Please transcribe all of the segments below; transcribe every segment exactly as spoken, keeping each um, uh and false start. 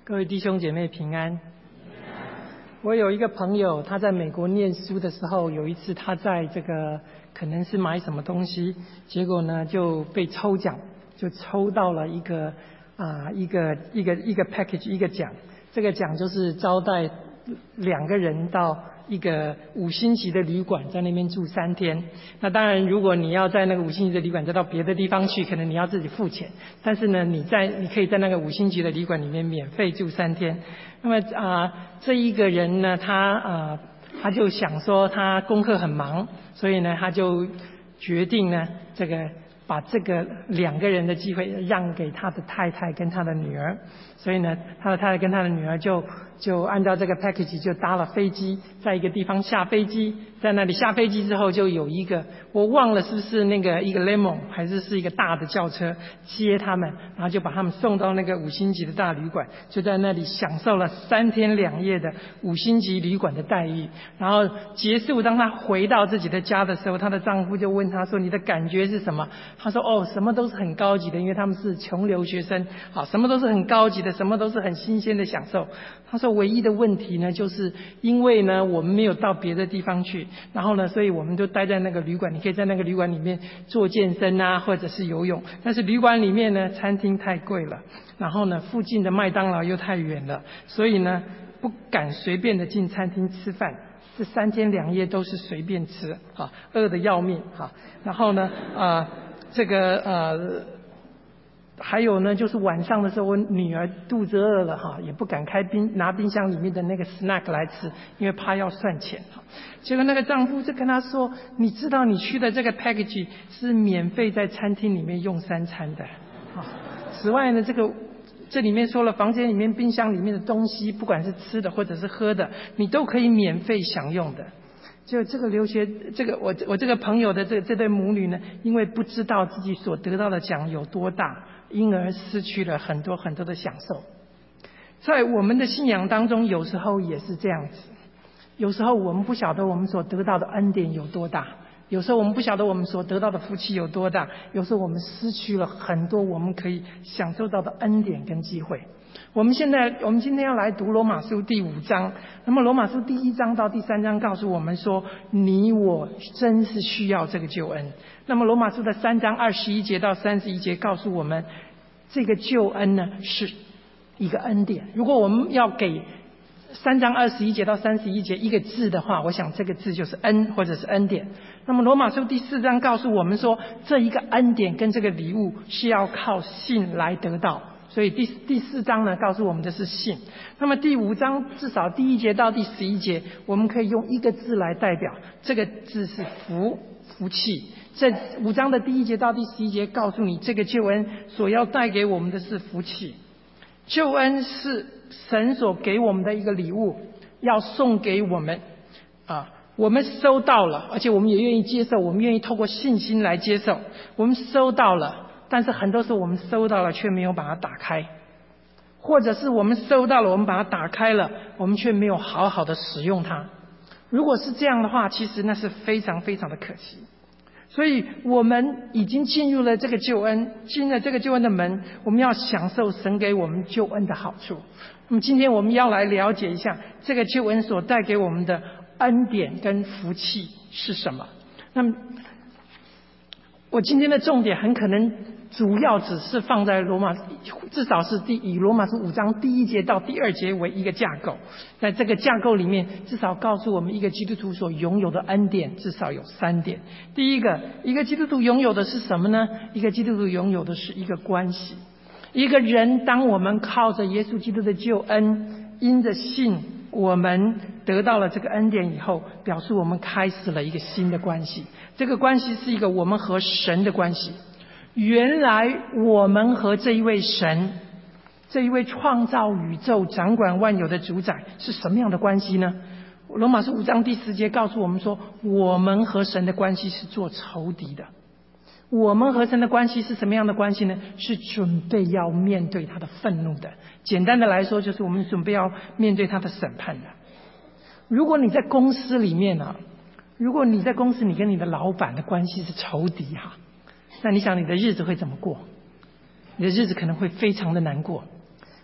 各位弟兄姐妹平安。我有一个朋友，他在美国念书的时候，有一次他在这个可能是买什么东西，结果呢就被抽奖，就抽到了一个啊、呃、一个一个一个 package 一个奖，这个奖就是招待两个人到一个五星级的旅馆，在那边住三天。那当然如果你要在那个五星级的旅馆再到别的地方去，可能你要自己付钱，但是呢你在你可以在那个五星级的旅馆里面免费住三天。那么啊、呃、这一个人呢他啊、呃、他就想说他功课很忙，所以呢他就决定呢这个把这个两个人的机会让给他的太太跟他的女儿，所以呢他的太太跟他的女儿就就按照这个 package 就搭了飞机，在一个地方下飞机，在那里下飞机之后就有一个我忘了是不是那个一个 limo 还是是一个大的轿车接他们，然后就把他们送到那个五星级的大旅馆，就在那里享受了三天两夜的五星级旅馆的待遇。然后结束，当他回到自己的家的时候，他的丈夫就问他说你的感觉是什么？他说哦，什么都是很高级的，因为他们是穷留学生，好，什么都是很高级的，什么都是很新鲜的享受。他说唯一的问题呢，就是因为呢我们没有到别的地方去，然后呢所以我们就待在那个旅馆，你可以在那个旅馆里面做健身啊或者是游泳，但是旅馆里面呢餐厅太贵了，然后呢附近的麦当劳又太远了，所以呢不敢随便的进餐厅吃饭，这三天两夜都是随便吃啊，饿得要命啊。然后呢啊、呃、这个呃还有呢就是晚上的时候我女儿肚子饿了哈，也不敢开冰拿冰箱里面的那个 snack 来吃，因为怕要算钱哈。结果那个丈夫就跟她说，你知道你去的这个 package 是免费在餐厅里面用三餐的啊。此外呢这个这里面说了，房间里面冰箱里面的东西不管是吃的或者是喝的，你都可以免费享用的。就这个留学这个我我这个朋友的这这对母女呢，因为不知道自己所得到的奖有多大，因而失去了很多很多的享受。在我们的信仰当中有时候也是这样子，有时候我们不晓得我们所得到的恩典有多大，有时候我们不晓得我们所得到的福气有多大，有时候我们失去了很多我们可以享受到的恩典跟机会。我们现在我们今天要来读罗马书第五章，那么罗马书第一章到第三章告诉我们说，你我真是需要这个救恩。那么罗马书的三章二十一节到三十一节告诉我们，这个救恩呢是一个恩典。如果我们要给三章二十一节到三十一节一个字的话，我想这个字就是恩或者是恩典。那么罗马书第四章告诉我们说，这一个恩典跟这个礼物是要靠信来得到，所以第第四章呢告诉我们的是信。那么第五章至少第一节到第十一节，我们可以用一个字来代表，这个字是福福气。这五章的第一节到第十一节告诉你，这个救恩所要带给我们的是福气。救恩是神所给我们的一个礼物，要送给我们啊，我们收到了，而且我们也愿意接受，我们愿意透过信心来接受。我们收到了，但是很多时候我们收到了却没有把它打开，或者是我们收到了，我们把它打开了，我们却没有好好的使用它。如果是这样的话，其实那是非常非常的可惜。所以我们已经进入了这个救恩，进了这个救恩的门，我们要享受神给我们救恩的好处。那么今天我们要来了解一下这个救恩所带给我们的恩典跟福气是什么。那么我今天的重点很可能主要只是放在罗马，至少是第以罗马书五章第一节到第二节为一个架构。在这个架构里面，至少告诉我们一个基督徒所拥有的恩典至少有三点。第一个，一个基督徒拥有的是什么呢？一个基督徒拥有的是一个关系。一个人当我们靠着耶稣基督的救恩，因着信我们得到了这个恩典以后，表示我们开始了一个新的关系。这个关系是一个我们和神的关系。原来我们和这一位神，这一位创造宇宙掌管万有的主宰是什么样的关系呢？罗马书五章第十节告诉我们说，我们和神的关系是做仇敌的。我们和神的关系是什么样的关系呢？是准备要面对他的愤怒的。简单的来说，就是我们准备要面对他的审判的。如果你在公司里面啊，如果你在公司你跟你的老板的关系是仇敌哈、啊，那你想你的日子会怎么过？你的日子可能会非常的难过。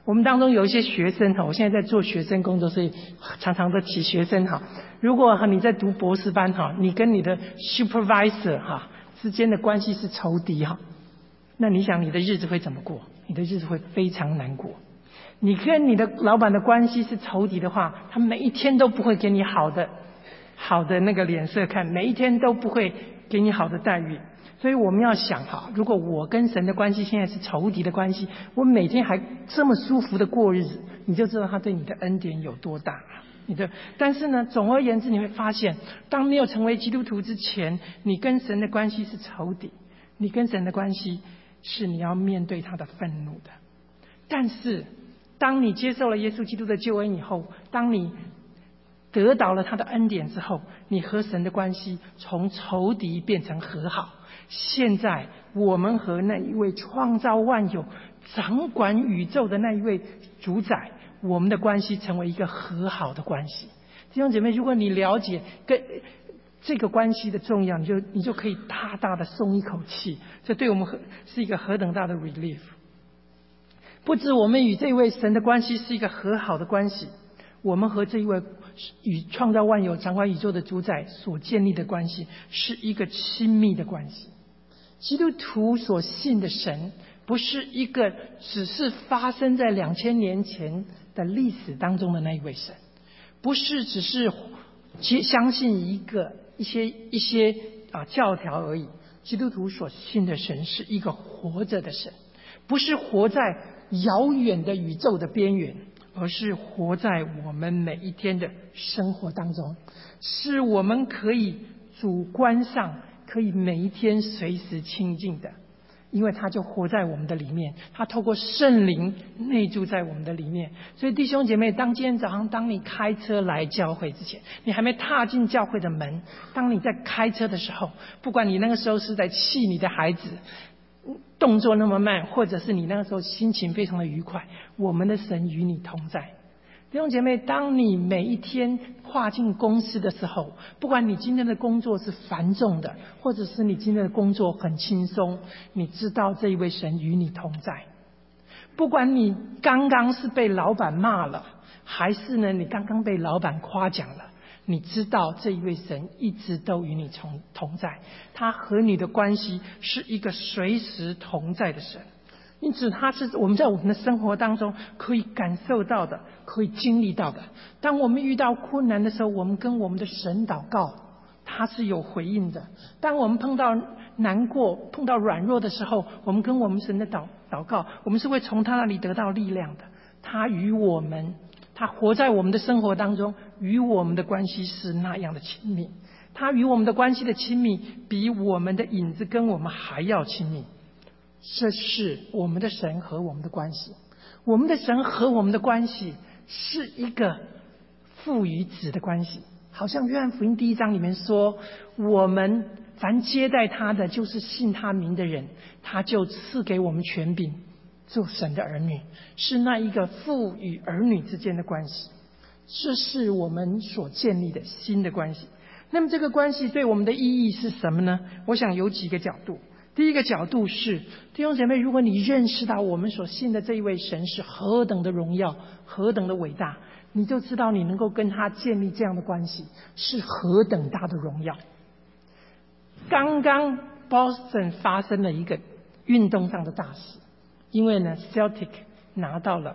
我们当中有一些学生哈，我现在在做学生工作，所以常常的提学生哈。如果你在读博士班哈，你跟你的 supervisor 哈之间的关系是仇敌哈，那你想你的日子会怎么过？你的日子会非常难过。你跟你的老板的关系是仇敌的话，他每一天都不会给你好的好的那个脸色看，每一天都不会给你好的待遇。所以我们要想哈，如果我跟神的关系现在是仇敌的关系，我每天还这么舒服的过日子，你就知道他对你的恩典有多大。你的，但是呢，总而言之，你会发现，当没有成为基督徒之前，你跟神的关系是仇敌，你跟神的关系是你要面对他的愤怒的。但是，当你接受了耶稣基督的救恩以后，当你得到了他的恩典之后，你和神的关系从仇敌变成和好。现在我们和那一位创造万有、掌管宇宙的那一位主宰，我们的关系成为一个和好的关系。弟兄姐妹，如果你了解跟这个关系的重要，你就你就可以大大的松一口气。这对我们是一个何等大的 relief。不止我们与这位神的关系是一个和好的关系，我们和这一位与创造万有、掌管宇宙的主宰所建立的关系是一个亲密的关系。基督徒所信的神不是一个只是发生在两千年前的历史当中的那一位神，不是只是相信一个一些一些啊教条而已。基督徒所信的神是一个活着的神，不是活在遥远的宇宙的边缘，而是活在我们每一天的生活当中，是我们可以主观上可以每一天随时亲近的，因为他就活在我们的里面，他透过圣灵内住在我们的里面。所以弟兄姐妹，当今天早上当你开车来教会之前，你还没踏进教会的门，当你在开车的时候，不管你那个时候是在气你的孩子动作那么慢，或者是你那个时候心情非常的愉快，我们的神与你同在。弟兄姐妹，当你每一天跨进公司的时候，不管你今天的工作是繁重的，或者是你今天的工作很轻松，你知道这一位神与你同在。不管你刚刚是被老板骂了，还是呢你刚刚被老板夸奖了，你知道这一位神一直都与你同同在，他和你的关系是一个随时同在的神。因此他是我们在我们的生活当中可以感受到的，可以经历到的。当我们遇到困难的时候，我们跟我们的神祷告，他是有回应的。当我们碰到难过、碰到软弱的时候，我们跟我们神的祷祷告，我们是会从他那里得到力量的。他与我们，他活在我们的生活当中，与我们的关系是那样的亲密。他与我们的关系的亲密，比我们的影子跟我们还要亲密。这是我们的神和我们的关系。我们的神和我们的关系是一个父与子的关系，好像约翰福音第一章里面说，我们凡接待他的，就是信他名的人，他就赐给我们权柄做神的儿女，是那一个父与儿女之间的关系。这是我们所建立的新的关系。那么这个关系对我们的意义是什么呢？我想有几个角度。第一个角度是，弟兄姐妹，如果你认识到我们所信的这一位神是何等的荣耀，何等的伟大，你就知道你能够跟他建立这样的关系是何等大的荣耀。刚刚 Boston 发生了一个运动上的大事，因为呢 Celtic 拿到了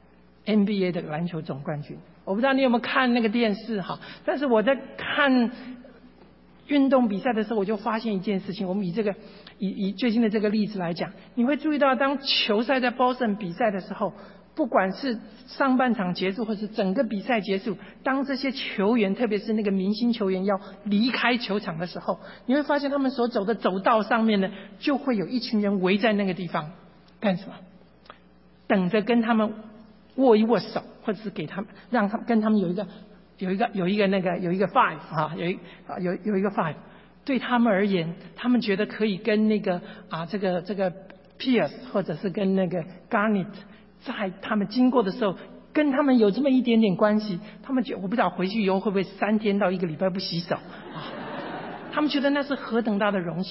N B A 的篮球总冠军。我不知道你有没有看那个电视哈，但是我在看运动比赛的时候，我就发现一件事情。我们以这个以以最近的这个例子来讲，你会注意到，当球赛在 Boston 比赛的时候，不管是上半场结束，或是整个比赛结束，当这些球员，特别是那个明星球员要离开球场的时候，你会发现他们所走的走道上面呢，就会有一群人围在那个地方干什么？等着跟他们握一握手，或者是给他们让他们跟他们有一个。有一个有一个那个有一个 five 啊，有一啊有有一个 five， 对他们而言，他们觉得可以跟那个啊这个这个 Pierce 或者是跟那个 Garnett 在他们经过的时候，跟他们有这么一点点关系，他们觉得我不知道回去以后会不会三天到一个礼拜不洗手啊？他们觉得那是何等大的荣幸。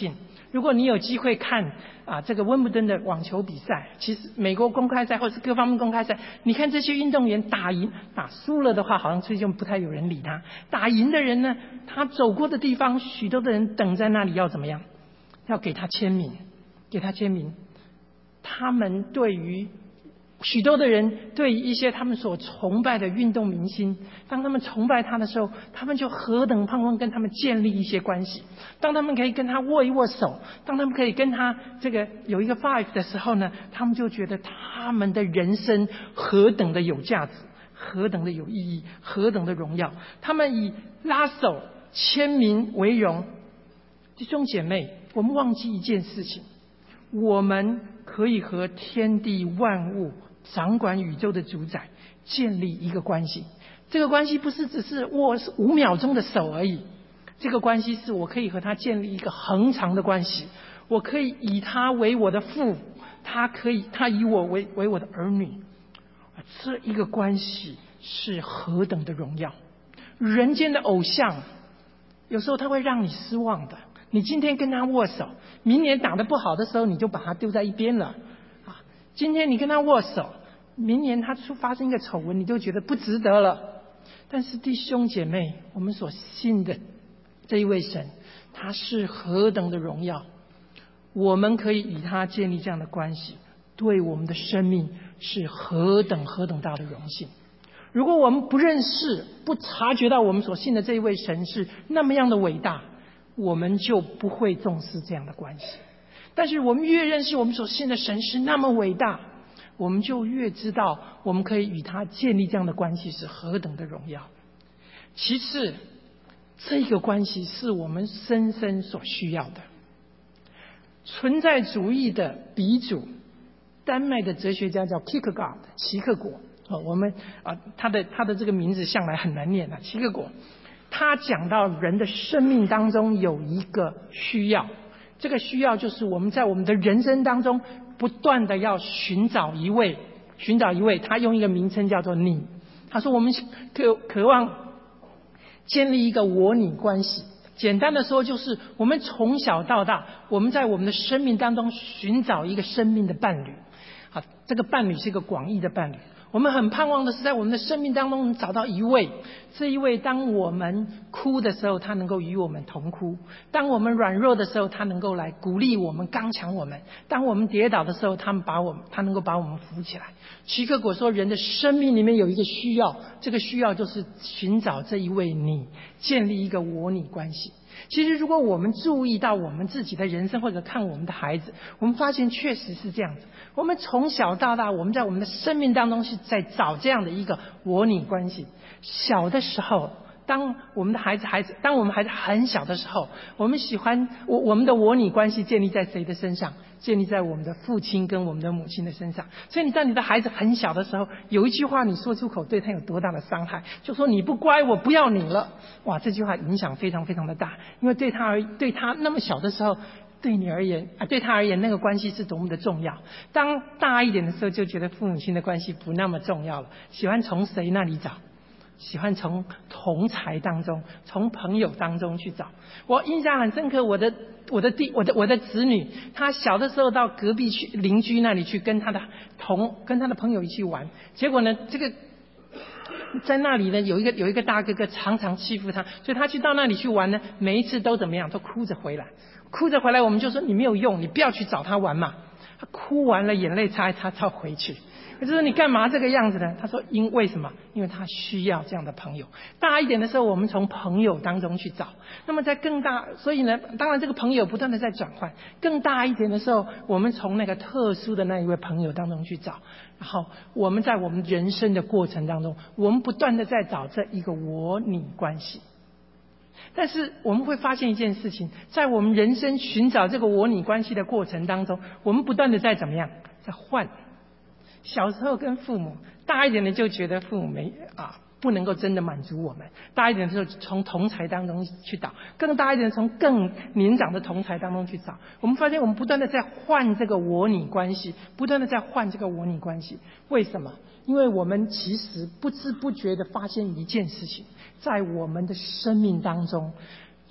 如果你有机会看啊这个温布顿的网球比赛，其实美国公开赛或是各方面公开赛，你看这些运动员打赢打输了的话，好像最近不太有人理他。打赢的人呢，他走过的地方，许多的人等在那里要怎么样？要给他签名，给他签名。他们对于许多的人对一些他们所崇拜的运动明星，当他们崇拜他的时候，他们就何等盼望跟他们建立一些关系。当他们可以跟他握一握手，当他们可以跟他这个有一个 five 的时候呢，他们就觉得他们的人生何等的有价值，何等的有意义，何等的荣耀。他们以拉手签名为荣。弟兄姐妹，我们忘记一件事情，我们可以和天地万物掌管宇宙的主宰建立一个关系。这个关系不是只是握五秒钟的手而已，这个关系是我可以和他建立一个恒长的关系，我可以以他为我的父，他可以他以我为为我的儿女。这一个关系是何等的荣耀。人间的偶像有时候他会让你失望的，你今天跟他握手，明年打得不好的时候你就把他丢在一边了啊！今天你跟他握手，明年他出发生一个丑闻，你就觉得不值得了。但是弟兄姐妹，我们所信的这一位神，他是何等的荣耀，我们可以以他建立这样的关系，对我们的生命是何等何等大的荣幸。如果我们不认识不察觉到我们所信的这一位神是那么样的伟大，我们就不会重视这样的关系。但是我们越认识我们所信的神是那么伟大，我们就越知道我们可以与他建立这样的关系是何等的荣耀。其次，这个关系是我们深深所需要的。存在主义的鼻祖，丹麦的哲学家叫 Kierkegaard 齐克果。哦、我们啊，他的他的这个名字向来很难念啊，齐克果。他讲到人的生命当中有一个需要，这个需要就是我们在我们的人生当中不断的要寻找一位，寻找一位，他用一个名称叫做你。他说我们渴渴望建立一个我你关系。简单的说，就是我们从小到大，我们在我们的生命当中寻找一个生命的伴侣。好，这个伴侣是一个广义的伴侣。我们很盼望的是在我们的生命当中找到一位，这一位当我们哭的时候他能够与我们同哭，当我们软弱的时候他能够来鼓励我们，刚强我们，当我们跌倒的时候他们把我们他能够把我们扶起来。齐克果说，人的生命里面有一个需要，这个需要就是寻找这一位你，建立一个我你关系。其实如果我们注意到我们自己的人生，或者看我们的孩子，我们发现确实是这样子。我们从小到大，我们在我们的生命当中是在找这样的一个我你关系。小的时候，当我们的孩子孩子当我们孩子很小的时候，我们喜欢我我们的我你关系建立在谁的身上？建立在我们的父亲跟我们的母亲的身上。所以你在你的孩子很小的时候，有一句话你说出口，对他有多大的伤害？就说你不乖，我不要你了。哇，这句话影响非常非常的大，因为对他而对他那么小的时候，对你而言啊，对他而言那个关系是多么的重要。当大一点的时候，就觉得父母亲的关系不那么重要了，喜欢从谁那里找？喜欢从同侪当中，从朋友当中去找。我印象很深刻，我的我的弟我的我的子女，他小的时候到隔壁去邻居那里去跟他的同跟他的朋友一起玩，结果呢，这个在那里呢有一个有一个大哥哥常常欺负他，所以他去到那里去玩呢，每一次都怎么样，都哭着回来，哭着回来，我们就说你没有用，你不要去找他玩嘛。他哭完了，眼泪擦一擦，他回去。我就说你干嘛这个样子呢？他说因为什么？因为他需要这样的朋友。大一点的时候，我们从朋友当中去找。那么在更大，所以呢，当然这个朋友不断的在转换。更大一点的时候，我们从那个特殊的那一位朋友当中去找。然后我们在我们人生的过程当中，我们不断的在找这一个我你关系。但是我们会发现一件事情，在我们人生寻找这个我你关系的过程当中，我们不断的在怎么样，在换。小时候跟父母，大一点的就觉得父母没啊不能够真的满足我们，大一点的时候从同侪当中去找，更大一点从更年长的同侪当中去找。我们发现我们不断的在换这个我你关系，不断的在换这个我你关系。为什么？因为我们其实不知不觉的发现一件事情，在我们的生命当中，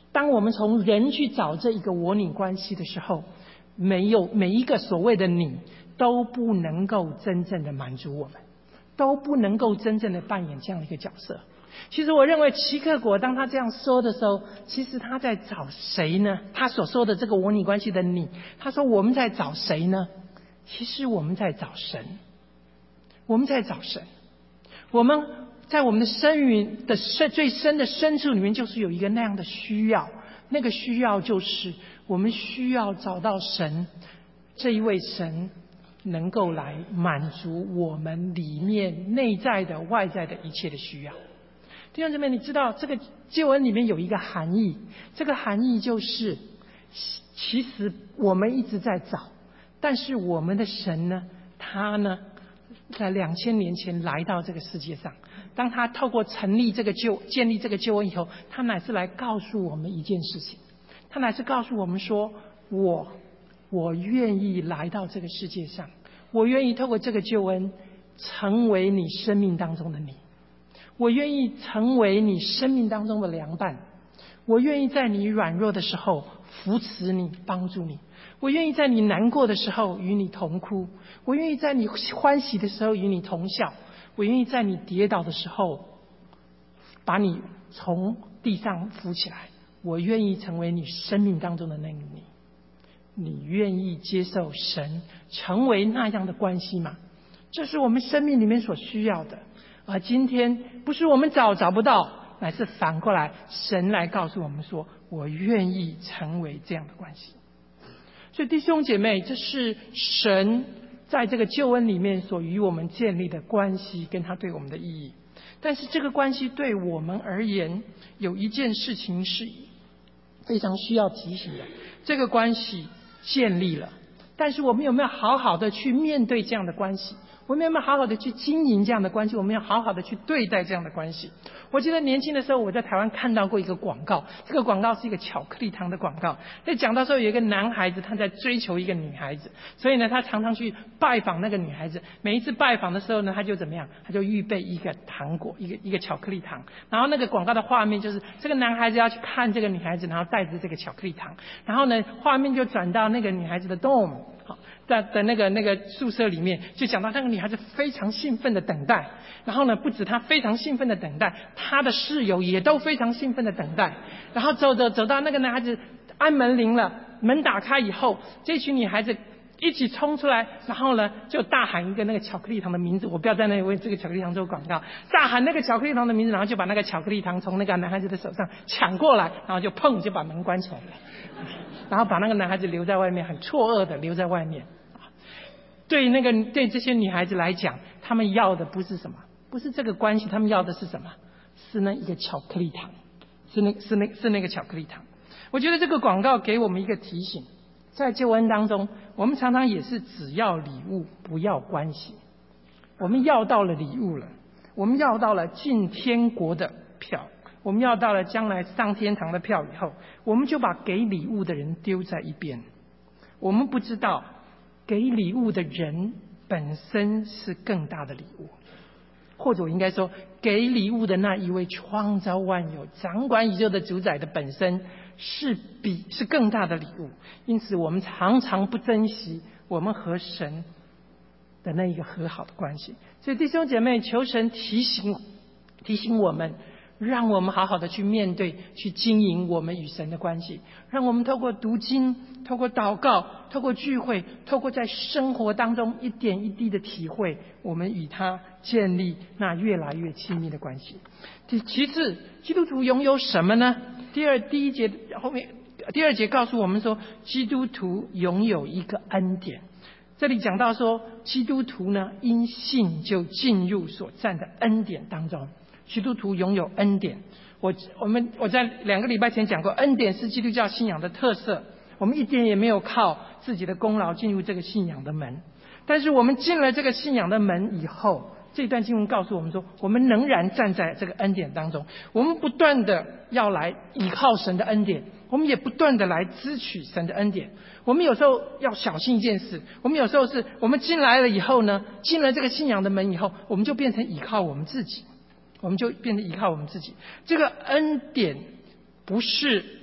当我们从人去找这一个我你关系的时候，没有每一个所谓的你都不能够真正的满足我们，都不能够真正的扮演这样的一个角色。其实我认为齐克果当他这样说的时候，其实他在找谁呢？他所说的这个我你关系的你，他说我们在找谁呢？其实我们在找神，我们在找神。我们在我们的生命的深最深的深处里面，就是有一个那样的需要，那个需要就是我们需要找到神，这一位神能够来满足我们里面内在的外在的一切的需要。弟兄姊妹，你知道这个救恩里面有一个含义，这个含义就是其实我们一直在找，但是我们的神呢，他呢在两千年前来到这个世界上，当他透过成立这个救建立这个救恩以后，他乃是来告诉我们一件事情，他乃是告诉我们说，我我愿意来到这个世界上，我愿意透过这个救恩成为你生命当中的你，我愿意成为你生命当中的良伴，我愿意在你软弱的时候扶持你帮助你，我愿意在你难过的时候与你同哭，我愿意在你欢喜的时候与你同笑，我愿意在你跌倒的时候把你从地上扶起来，我愿意成为你生命当中的那个你。你愿意接受神成为那样的关系吗？这是我们生命里面所需要的。而今天不是我们找找不到，乃是反过来神来告诉我们说，我愿意成为这样的关系。所以弟兄姐妹，这是神在这个救恩里面所与我们建立的关系，跟他对我们的意义。但是这个关系对我们而言，有一件事情是非常需要提醒的。这个关系建立了，但是我们有没有好好的去面对这样的关系？我们有没有好好的去经营这样的关系？我们要好好的去对待这样的关系。我记得年轻的时候，我在台湾看到过一个广告，这个广告是一个巧克力糖的广告。在讲到说有一个男孩子他在追求一个女孩子，所以呢他常常去拜访那个女孩子。每一次拜访的时候呢，他就怎么样？他就预备一个糖果，一个一个巧克力糖。然后那个广告的画面就是这个男孩子要去看这个女孩子，然后带着这个巧克力糖。然后呢，画面就转到那个女孩子的 dorm。在的那个那个宿舍里面，就讲到那个女孩子非常兴奋的等待，然后呢，不止她非常兴奋的等待，她的室友也都非常兴奋的等待。然后走走走到那个男孩子按门铃了，门打开以后，这群女孩子一起冲出来，然后呢就大喊一个那个巧克力糖的名字，我不要在那里为这个巧克力糖做广告，大喊那个巧克力糖的名字，然后就把那个巧克力糖从那个男孩子的手上抢过来，然后就砰就把门关起来了，然后把那个男孩子留在外面，很错愕的留在外面。对那个对这些女孩子来讲，她们要的不是什么，不是这个关系，她们要的是什么？是那一个巧克力糖，是那是那是那个巧克力糖。我觉得这个广告给我们一个提醒，在救恩当中，我们常常也是只要礼物，不要关系。我们要到了礼物了，我们要到了进天国的票，我们要到了将来上天堂的票以后，我们就把给礼物的人丢在一边。我们不知道给礼物的人本身是更大的礼物，或者我应该说，给礼物的那一位创造万有、掌管宇宙的主宰的本身是比是更大的礼物。因此我们常常不珍惜我们和神的那一个和好的关系。所以弟兄姐妹，求神提醒提醒我们，让我们好好的去面对，去经营我们与神的关系，让我们透过读经，透过祷告，透过聚会，透过在生活当中一点一滴的体会，我们与他建立那越来越亲密的关系。其次，基督徒拥有什么呢？第二第一节后面第二节告诉我们说，基督徒拥有一个恩典。这里讲到说，基督徒呢因信就进入所占的恩典当中。基督徒拥有恩典，我我们我在两个礼拜前讲过，恩典是基督教信仰的特色。我们一点也没有靠自己的功劳进入这个信仰的门，但是我们进了这个信仰的门以后，这段经文告诉我们说，我们仍然站在这个恩典当中，我们不断的要来依靠神的恩典，我们也不断的来支取神的恩典。我们有时候要小心一件事，我们有时候是我们进来了以后呢，进了这个信仰的门以后，我们就变成依靠我们自己，我们就变成依靠我们自己。这个恩典不是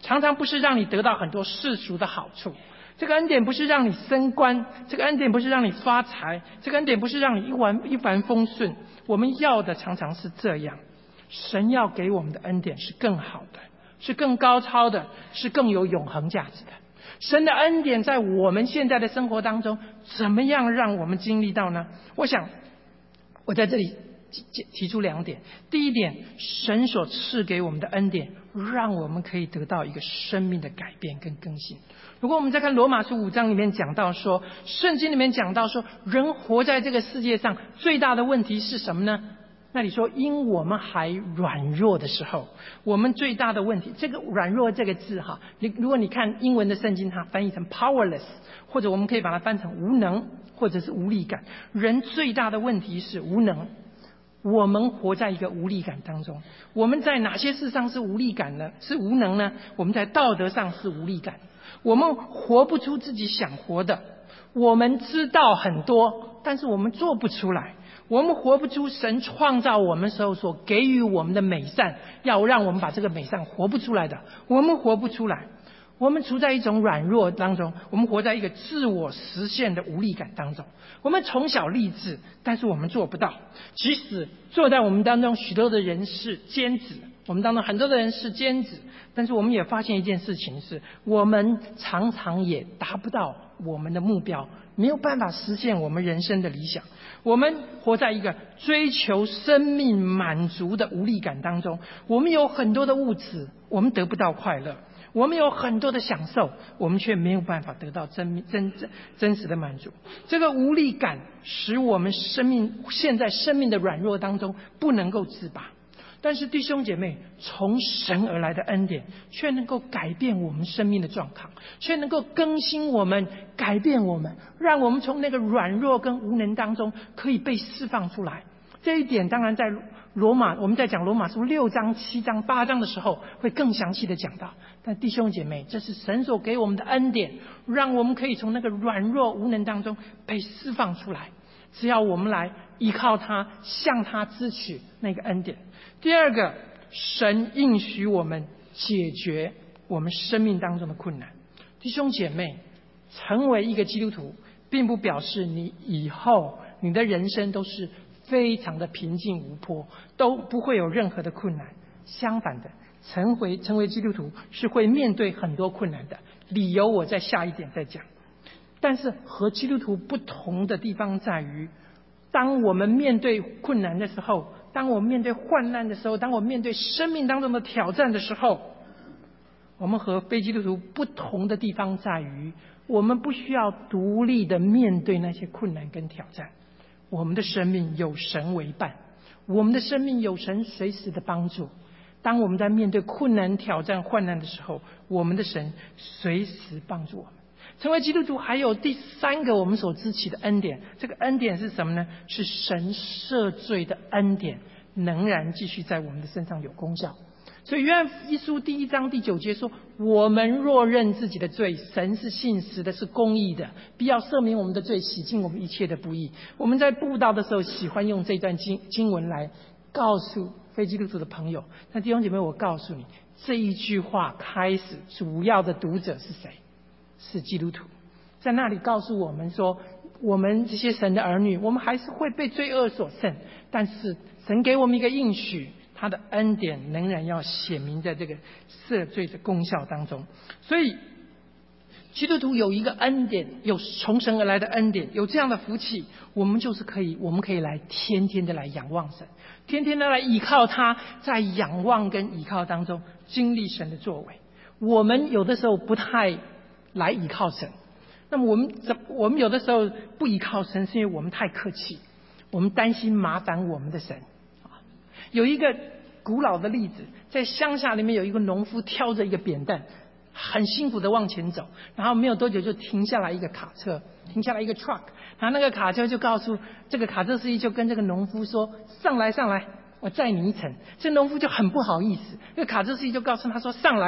常常不是让你得到很多世俗的好处，这个恩典不是让你升官，这个恩典不是让你发财，这个恩典不是让你一帆一帆风顺。我们要的常常是这样，神要给我们的恩典是更好的，是更高超的，是更有永恒价值的。神的恩典在我们现在的生活当中怎么样让我们经历到呢？我想我在这里提出两点。第一点，神所赐给我们的恩典让我们可以得到一个生命的改变跟更新。如果我们再看罗马书五章里面讲到说，圣经里面讲到说，人活在这个世界上最大的问题是什么呢？那你说因我们还软弱的时候，我们最大的问题，这个软弱这个字哈，你如果你看英文的圣经，它翻译成 powerless， 或者我们可以把它翻成无能或者是无力感。人最大的问题是无能，我们活在一个无力感当中。我们在哪些事上是无力感呢？是无能呢？我们在道德上是无力感，我们活不出自己想活的，我们知道很多，但是我们做不出来，我们活不出神创造我们时候所给予我们的美善，要让我们把这个美善活不出来的，我们活不出来。我们处在一种软弱当中，我们活在一个自我实现的无力感当中。我们从小立志，但是我们做不到。即使坐在我们当中许多的人是尖子，我们当中很多的人是尖子，但是我们也发现一件事情是，我们常常也达不到我们的目标，没有办法实现我们人生的理想。我们活在一个追求生命满足的无力感当中，我们有很多的物质，我们得不到快乐，我们有很多的享受，我们却没有办法得到真真真真实的满足。这个无力感使我们生命现在生命的软弱当中不能够自拔。但是弟兄姐妹，从神而来的恩典却能够改变我们生命的状况，却能够更新我们，改变我们，让我们从那个软弱跟无能当中可以被释放出来。这一点当然在罗马，我们在讲罗马书六章、七章、八章的时候会更详细的讲到。但弟兄姐妹，这是神所给我们的恩典，让我们可以从那个软弱无能当中被释放出来。只要我们来依靠他，向他支取那个恩典。第二个，神应许我们解决我们生命当中的困难。弟兄姐妹，成为一个基督徒并不表示你以后你的人生都是非常的平静无波，都不会有任何的困难。相反的，成为成为基督徒是会面对很多困难的，理由我在下一点再讲。但是和基督徒不同的地方在于，当我们面对困难的时候，当我们面对患难的时候，当我们面对生命当中的挑战的时候，我们和非基督徒不同的地方在于，我们不需要独立的面对那些困难跟挑战。我们的生命有神为伴，我们的生命有神随时的帮助。当我们在面对困难、挑战、患难的时候，我们的神随时帮助我们。成为基督徒还有第三个我们所支取的恩典，这个恩典是什么呢？是神赦罪的恩典，仍然继续在我们的身上有功效。所以约翰一书第一章第九节说，我们若认自己的罪，神是信实的，是公义的，必要赦免我们的罪，洗净我们一切的不义。我们在布道的时候喜欢用这段经经文来告诉非基督徒的朋友。那弟兄姐妹，我告诉你，这一句话开始主要的读者是谁？是基督徒。在那里告诉我们说，我们这些神的儿女，我们还是会被罪恶所胜，但是神给我们一个应许，他的恩典仍然要显明在这个赦罪的功效当中。所以基督徒有一个恩典，有从神而来的恩典，有这样的福气，我们就是可以我们可以来天天的来仰望神，天天的来依靠他，在仰望跟依靠当中经历神的作为。我们有的时候不太来依靠神，那么我们怎我们有的时候不依靠神，是因为我们太客气，我们担心麻烦我们的神。有一个古老的例子，在乡下里面有一个农夫挑着一个扁担，很辛苦的往前走，然后没有多久就停下来一个卡车，停下来一个 truck， 然后那个卡车就告诉这个卡车司机，就跟这个农夫说，上来上来，我载你一程。这农夫就很不好意思，那个卡车司机就告诉他说，上来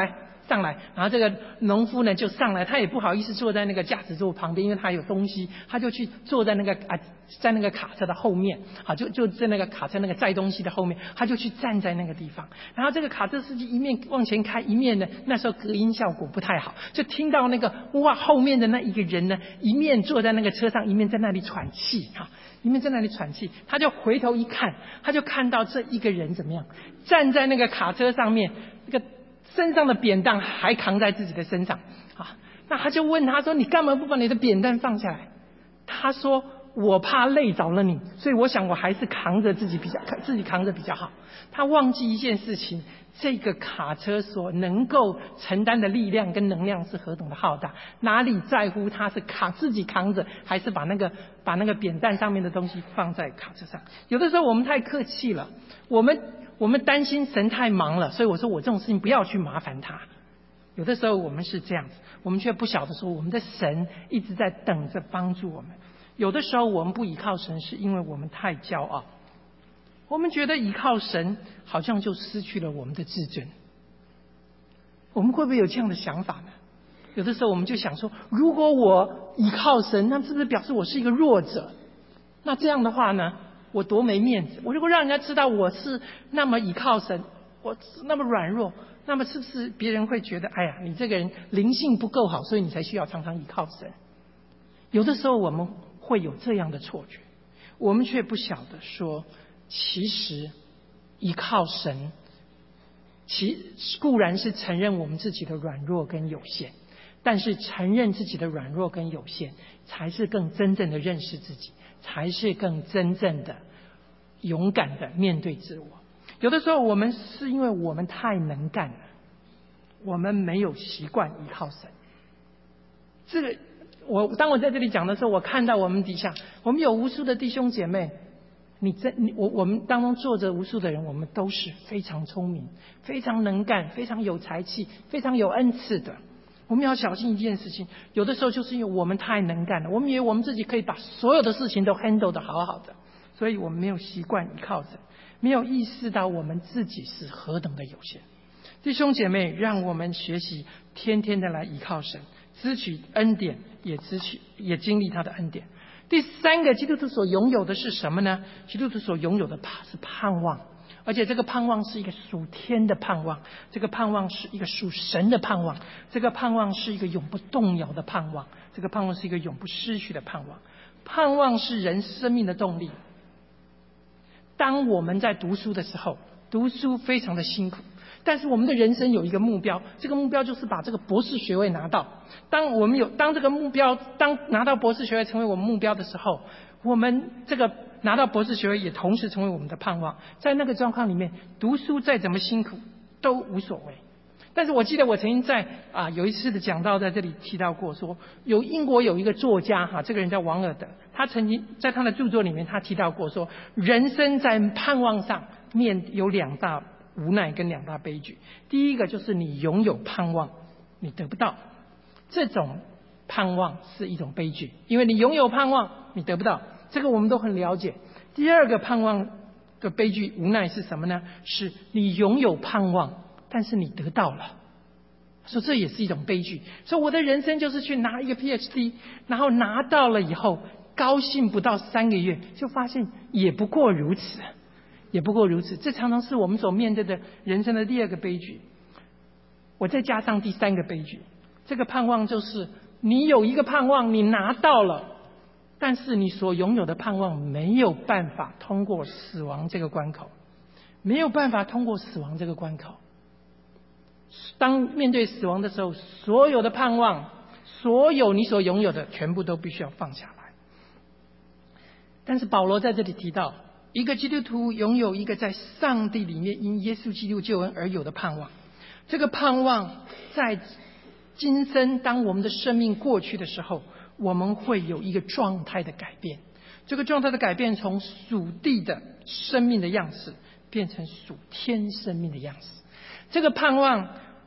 上来，然后这个农夫呢就上来，他也不好意思坐在那个驾驶座旁边，因为他有东西，他就去坐在那个啊，在那个卡车的后面，好，就就在那个卡车那个载东西的后面，他就去站在那个地方。然后这个卡车司机一面往前开，一面呢，那时候隔音效果不太好，就听到那个哇，后面的那一个人呢，一面坐在那个车上，一面在那里喘气哈。一面在那里喘气，他就回头一看，他就看到这一个人怎么样，站在那个卡车上面，那个身上的扁担还扛在自己的身上啊。那他就问他说：“你干嘛不把你的扁担放下来？”他说：“我怕累着了你，所以我想我还是扛着自己比较，自己扛着比较好。”他忘记一件事情，这个卡车所能够承担的力量跟能量是何等的浩大，哪里在乎他是扛自己扛着，还是把那个把那个扁担上面的东西放在卡车上。有的时候我们太客气了，我们我们担心神太忙了，所以我说我这种事情不要去麻烦他。有的时候我们是这样子，我们却不晓得说我们的神一直在等着帮助我们。有的时候我们不依靠神，是因为我们太骄傲，我们觉得依靠神好像就失去了我们的自尊。我们会不会有这样的想法呢？有的时候我们就想说，如果我依靠神，那是不是表示我是一个弱者？那这样的话呢，我多没面子。我如果让人家知道我是那么依靠神，我那么软弱，那么是不是别人会觉得，哎呀，你这个人灵性不够好，所以你才需要常常依靠神？有的时候我们会有这样的错觉，我们却不晓得说，其实依靠神，其固然是承认我们自己的软弱跟有限，但是承认自己的软弱跟有限，才是更真正的认识自己，才是更真正的勇敢的面对自我。有的时候我们是因为我们太能干了，我们没有习惯依靠神。这个我当我在这里讲的时候，我看到我们底下我们有无数的弟兄姐妹，你在你我我们当中坐着无数的人，我们都是非常聪明、非常能干、非常有才气、非常有恩赐的。我们要小心一件事情，有的时候就是因为我们太能干了，我们以为我们自己可以把所有的事情都 handle 得好好的，所以我们没有习惯依靠神，没有意识到我们自己是何等的有限。弟兄姐妹，让我们学习天天的来依靠神，支取恩典，也支取也经历他的恩典。第三个，基督徒所拥有的是什么呢？基督徒所拥有的是盼望，而且这个盼望是一个属天的盼望，这个盼望是一个属神的盼望，这个盼望是一个永不动摇的盼望，这个盼望是一个永不失去的盼望。盼望是人生命的动力。当我们在读书的时候，读书非常的辛苦，但是我们的人生有一个目标，这个目标就是把这个博士学位拿到。当我们有当这个目标，当拿到博士学位成为我们目标的时候，我们这个拿到博士学位也同时成为我们的盼望。在那个状况里面，读书再怎么辛苦都无所谓。但是我记得我曾经在啊有一次的讲道在这里提到过，说有英国有一个作家哈，这个人叫王尔德，他曾经在他的著作里面他提到过说，人生在盼望上面有两大无奈跟两大悲剧。第一个就是你拥有盼望，你得不到，这种盼望是一种悲剧，因为你拥有盼望，你得不到，这个我们都很了解。第二个盼望的悲剧无奈是什么呢？是你拥有盼望，但是你得到了，说这也是一种悲剧。说我的人生就是去拿一个 P H D， 然后拿到了以后高兴不到三个月，就发现也不过如此。也不过如此，这常常是我们所面对的人生的第二个悲剧。我再加上第三个悲剧，这个盼望就是你有一个盼望，你拿到了，但是你所拥有的盼望没有办法通过死亡这个关口，没有办法通过死亡这个关口。当面对死亡的时候，所有的盼望，所有你所拥有的全部都必须要放下来。但是保罗在这里提到，一个基督徒拥有一个在上帝里面因耶稣基督救恩而有的盼望。这个盼望在今生当我们的生命过去的时候，我们会有一个状态的改变。这个状态的改变从属地的生命的样式变成属天生命的样式。这个盼望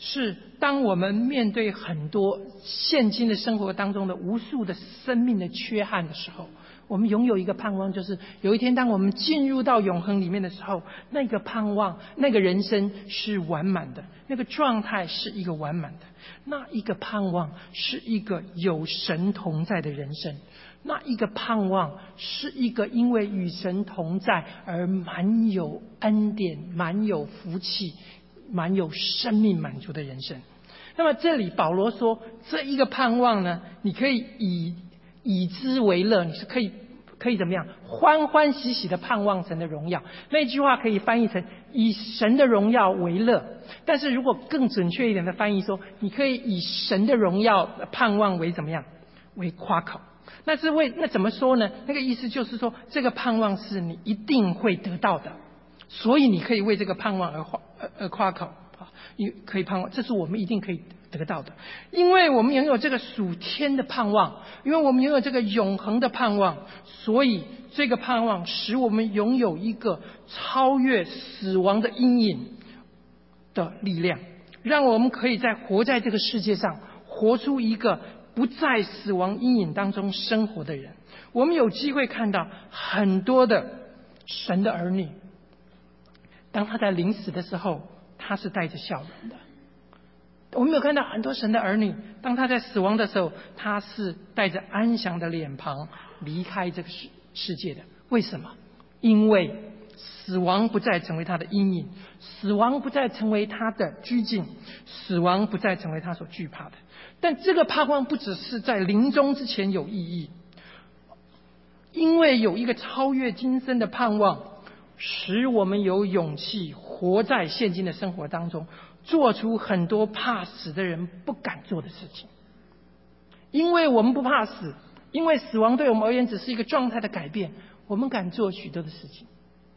是当我们面对很多现今的生活当中的无数的生命的缺憾的时候，我们拥有一个盼望，就是有一天当我们进入到永恒里面的时候，那个盼望，那个人生是完满的，那个状态是一个完满的，那一个盼望是一个有神同在的人生，那一个盼望是一个因为与神同在而满有恩典、满有福气、满有生命满足的人生。那么这里保罗说，这一个盼望呢，你可以以以之为乐，你是可以可以怎么样欢欢喜喜的盼望神的荣耀。那句话可以翻译成以神的荣耀为乐，但是如果更准确一点的翻译说，你可以以神的荣耀盼望为怎么样为夸口。那是为那怎么说呢？那个意思就是说，这个盼望是你一定会得到的，所以你可以为这个盼望而而而夸口啊，你可以盼望，这是我们一定可以得到的，因为我们拥有这个属天的盼望，因为我们拥有这个永恒的盼望，所以这个盼望使我们拥有一个超越死亡的阴影的力量，让我们可以在活在这个世界上活出一个不在死亡阴影当中生活的人。我们有机会看到很多的神的儿女，当他在临死的时候，他是带着笑容的。我们有看到很多神的儿女，当他在死亡的时候，他是带着安详的脸庞离开这个世世界的。为什么？因为死亡不再成为他的阴影，死亡不再成为他的拘禁，死亡不再成为他所惧怕的。但这个盼望不只是在临终之前有意义，因为有一个超越今生的盼望，使我们有勇气活在现今的生活当中，做出很多怕死的人不敢做的事情。因为我们不怕死，因为死亡对我们而言只是一个状态的改变，我们敢做许多的事情。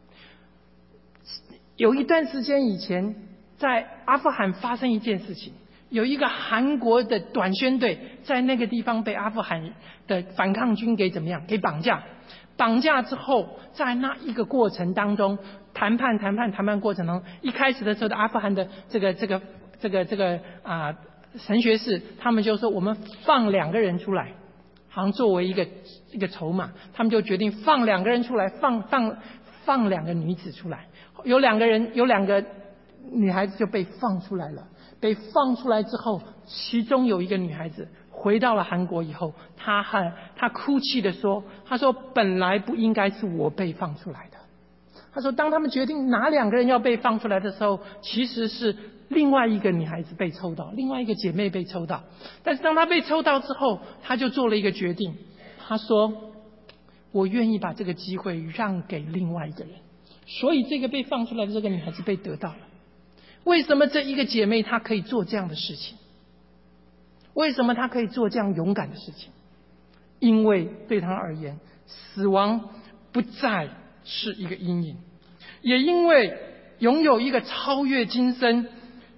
有一段时间以前，在阿富汗发生一件事情，有一个韩国的短宣队在那个地方被阿富汗的反抗军给怎么样？给绑架。绑架之后，在那一个过程当中，谈判谈判谈判过程中，一开始的时候的阿富汗的这个这个这个这个啊、呃、神学士，他们就说我们放两个人出来，好像作为一个一个筹码，他们就决定放两个人出来，放放放两个女子出来，有两个人有两个女孩子就被放出来了。被放出来之后，其中有一个女孩子回到了韩国以后，她很她哭泣地说，她说本来不应该是我被放出来的。她说当他们决定哪两个人要被放出来的时候，其实是另外一个女孩子被抽到，另外一个姐妹被抽到。但是当她被抽到之后，她就做了一个决定，她说我愿意把这个机会让给另外一个人，所以这个被放出来的这个女孩子被得到了。为什么这一个姐妹她可以做这样的事情？为什么她可以做这样勇敢的事情？因为对她而言，死亡不再是一个阴影，也因为拥有一个超越今生、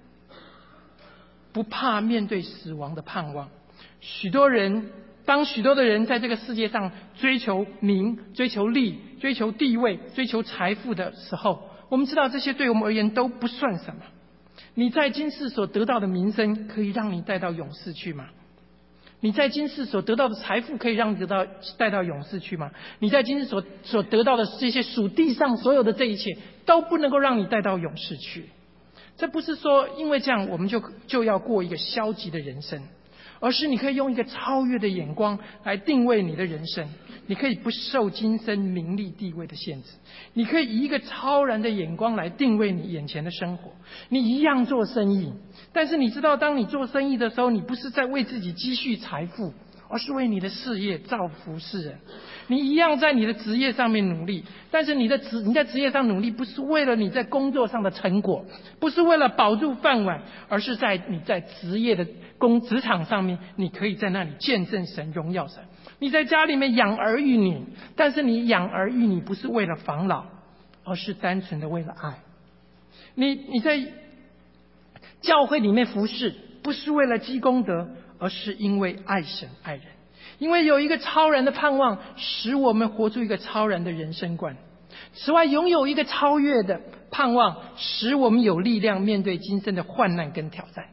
不怕面对死亡的盼望。许多人，当许多的人在这个世界上追求名、追求利、追求地位、追求财富的时候，我们知道这些对我们而言都不算什么。你在今世所得到的名声可以让你带到永世去吗？你在今世所得到的财富可以让你得到带到永世去吗？你在今世所所得到的这些属地上所有的这一切都不能够让你带到永世去。这不是说因为这样我们就就要过一个消极的人生，而是你可以用一个超越的眼光来定位你的人生。你可以不受今生名利地位的限制，你可以以一个超然的眼光来定位你眼前的生活。你一样做生意，但是你知道当你做生意的时候，你不是在为自己积蓄财富，而是为你的事业造福世人。你一样在你的职业上面努力，但是你的职你在职业上努力不是为了你在工作上的成果，不是为了保住饭碗，而是在你在职业的工职场上面，你可以在那里见证神、荣耀神。你在家里面养儿育女，但是你养儿育女不是为了防老，而是单纯的为了爱。你你在教会里面服侍，不是为了积功德，而是因为爱神爱人。因为有一个超然的盼望，使我们活出一个超然的人生观。此外，拥有一个超越的盼望，使我们有力量面对今生的患难跟挑战。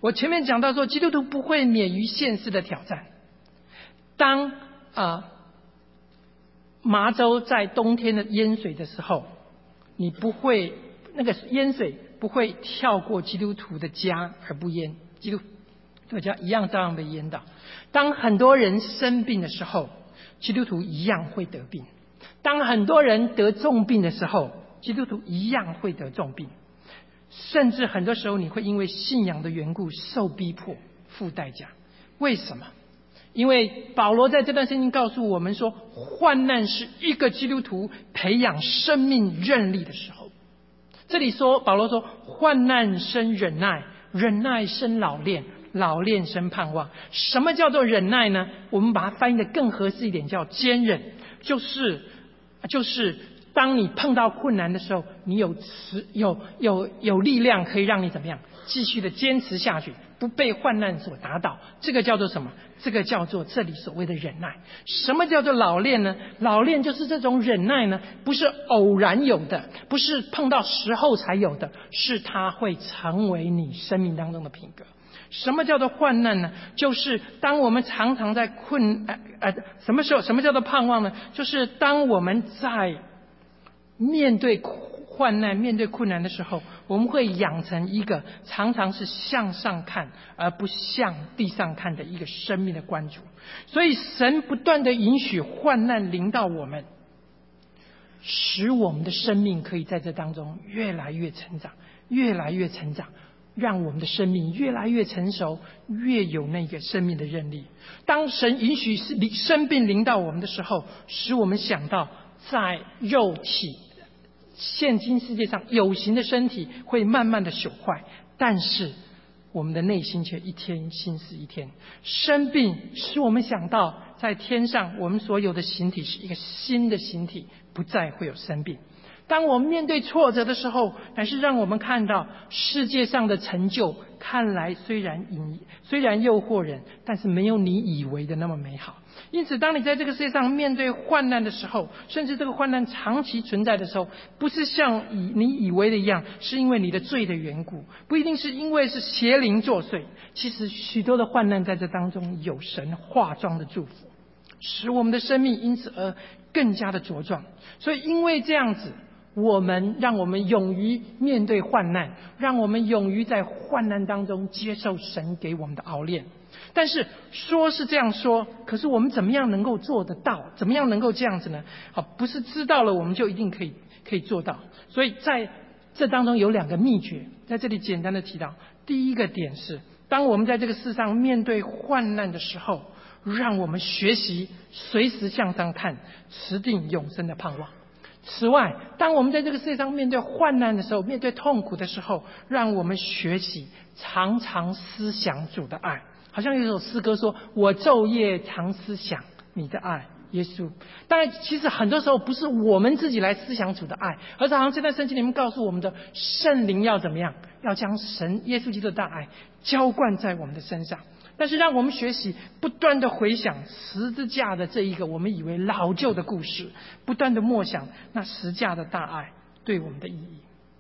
我前面讲到说，基督徒不会免于现实的挑战。当啊、呃、麻州在冬天的淹水的时候，你不会那个淹水不会跳过基督徒的家而不淹，基督徒的家一样照样被淹到。当很多人生病的时候，基督徒一样会得病；当很多人得重病的时候，基督徒一样会得重病。甚至很多时候你会因为信仰的缘故受逼迫付代价。为什么？因为保罗在这段圣经告诉我们说，患难是一个基督徒培养生命韧力的时候。这里说保罗说，患难生忍耐，忍耐生老练，老练生盼望。什么叫做忍耐呢？我们把它翻译的更合适一点，叫坚忍。就是就是当你碰到困难的时候，你有持有有有力量可以让你怎么样继续的坚持下去，不被患难所打倒。这个叫做什么？这个叫做这里所谓的忍耐。什么叫做老练呢？老练就是这种忍耐呢，不是偶然有的，不是碰到时候才有的，是它会成为你生命当中的品格。什么叫做患难呢？就是当我们常常在困呃呃什么时候？什么叫做盼望呢？就是当我们在面对患难、面对困难的时候，我们会养成一个常常是向上看而不向地上看的一个生命的关注。所以神不断的允许患难临到我们，使我们的生命可以在这当中越来越成长，越来越成长，让我们的生命越来越成熟，越有那个生命的韧力。当神允许生病临到我们的时候，使我们想到在肉体现今世界上有形的身体会慢慢的朽坏，但是我们的内心却一天新似一天。生病使我们想到在天上我们所有的形体是一个新的形体，不再会有生病。当我们面对挫折的时候，乃是让我们看到世界上的成就看来虽然引虽然诱惑人，但是没有你以为的那么美好。因此当你在这个世界上面对患难的时候，甚至这个患难长期存在的时候，不是像以你以为的一样是因为你的罪的缘故，不一定是因为是邪灵作祟，其实许多的患难在这当中有神化妆的祝福，使我们的生命因此而更加的茁壮。所以因为这样子，我们让我们勇于面对患难，让我们勇于在患难当中接受神给我们的熬炼。但是说是这样说，可是我们怎么样能够做得到？怎么样能够这样子呢？好，不是知道了我们就一定可以可以做到。所以在这当中有两个秘诀，在这里简单的提到。第一个点是，当我们在这个世上面对患难的时候，让我们学习随时向上看，持定永生的盼望。此外，当我们在这个世界上面对患难的时候，面对痛苦的时候，让我们学习常常思想主的爱。好像有一首诗歌说，我昼夜常思想你的爱，耶稣。当然其实很多时候不是我们自己来思想主的爱，而是好像这段圣经里面告诉我们的，圣灵要怎么样，要将神耶稣基督的大爱浇灌在我们的身上。但是让我们学习不断的回想十字架的这一个我们以为老旧的故事，不断的默想那十字架的大爱对我们的意义。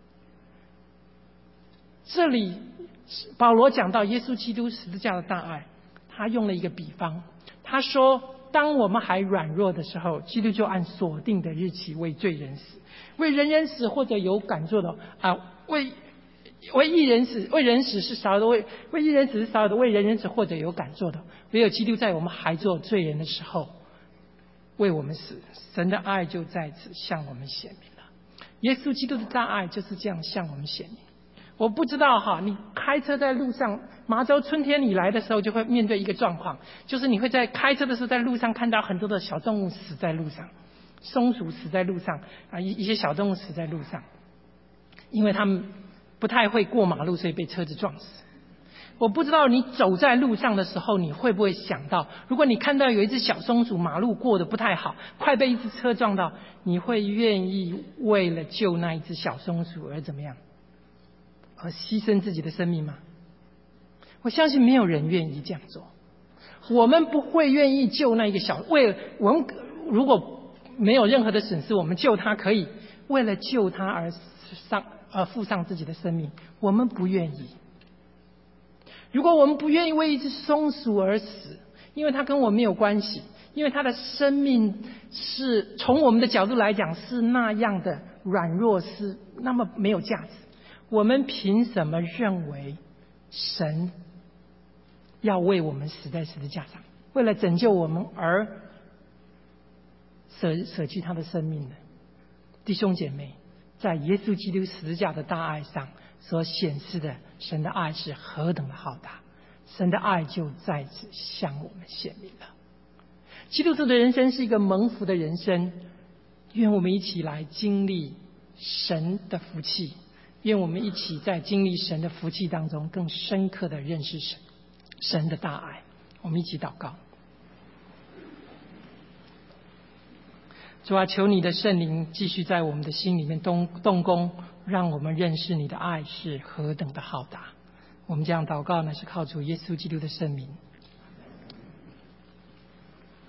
这里保罗讲到耶稣基督十字架的大爱，他用了一个比方，他说当我们还软弱的时候，基督就按所定的日期为罪人死，为人人死，或者有敢做的啊，为为义人死，为人死是少的，为为义人死是少的，为人人死或者有敢做的。唯有基督在我们还做罪人的时候为我们死，神的爱就在此向我们显明了。耶稣基督的大爱就是这样向我们显明。我不知道哈，你开车在路上，麻州春天你来的时候就会面对一个状况，就是你会在开车的时候在路上看到很多的小动物死在路上，松鼠死在路上啊，一一些小动物死在路上，因为他们不太会过马路，所以被车子撞死。我不知道你走在路上的时候，你会不会想到，如果你看到有一只小松鼠马路过得不太好，快被一只车撞到，你会愿意为了救那一只小松鼠而怎么样？而牺牲自己的生命吗？我相信没有人愿意这样做。我们不会愿意救那一个小，为了我们如果没有任何的损失，我们救他可以，为了救他而上而付上自己的生命，我们不愿意。 如果我们不愿意为一只松鼠而死，因为它跟我没有关系，因为它的生命是从我们的角度来讲是那样的软弱，是那么没有价值，我们凭什么认为神要为我们死在十字架上，为了拯救我们而舍舍弃他的生命呢？弟兄姐妹，在耶稣基督十字架的大爱上所显示的神的爱是何等的浩大，神的爱就在此向我们显明了。基督徒的人生是一个蒙福的人生，愿我们一起来经历神的福气，愿我们一起在经历神的福气当中更深刻的认识神神的大爱。我们一起祷告。主啊，求你的圣灵继续在我们的心里面动动工，让我们认识你的爱是何等的浩大。我们这样祷告呢，是靠主耶稣基督的圣名。